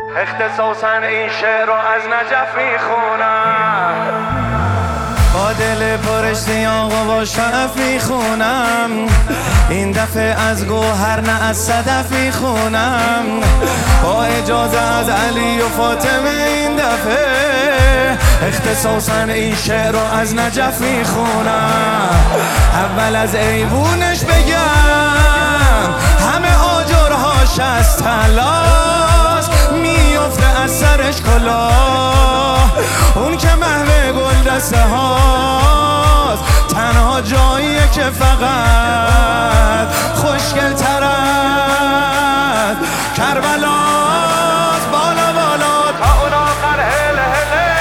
اختصاصا این شعر رو از نجف میخونم، با دل پرش سیاق و با شعف میخونم. این دفعه از گوهر نه از صدف میخونم. با اجازه از علی و فاطمه این دفعه اختصاصا این شعر رو از نجف میخونم. اول از ایوونش بگم همه آجرهاش از طلاست، میفته از سرش کلاه. اون که محو گل دسته هاست، تنها جاییه که فقط خوشگل تر از کربلاست. بالا بالا تا اون آخر هله هله.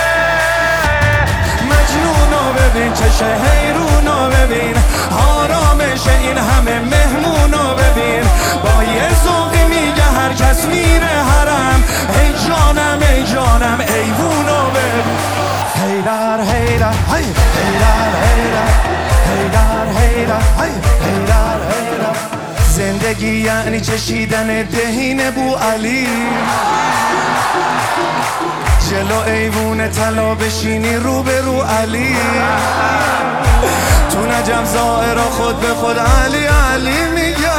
مجنونو ببین، چشه حیرونو ببین، آرامش این همه مهمونو ببین. با یه ذوقی میگه هر کس میره حرم، ای جانم ای جانم ایوونو ببین. هیدر هیدر هی هیدر هیدر هیدر هیدر هی هیدر هیدر. زندگی یعنی چشیدن دهین بو علی، جلو ایوون طلا بشینی رو به رو علی. تو نجف زائرا خود به خود علی علی میگه،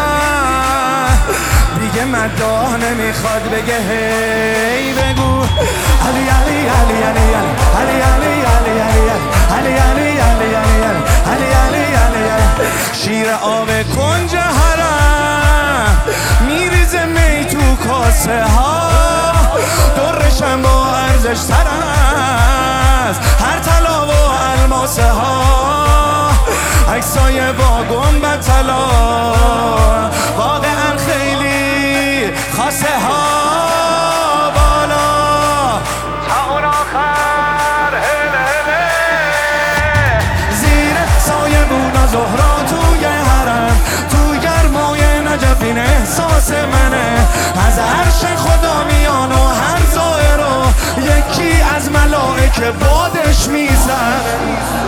دیگه مداح نمیخواد بگه هی بگو علی علی علی علی علی علی علی علی علی علی علی علی علی علی. شیر آب کنج حرم میریزه می تو کاسه ها، درشم با ارزش تر است هر طلا و الماسه ها. عکسای با گنبد طلا واقعا خیلی خاصه ها. بالا تا اون آخر هله هله. زیر سایه بونا زهرا توی حرم، تو گرمای نجف این احساس منه. از عرش خدا میان و هر زائر رو یکی از ملائکه بادش میزنه.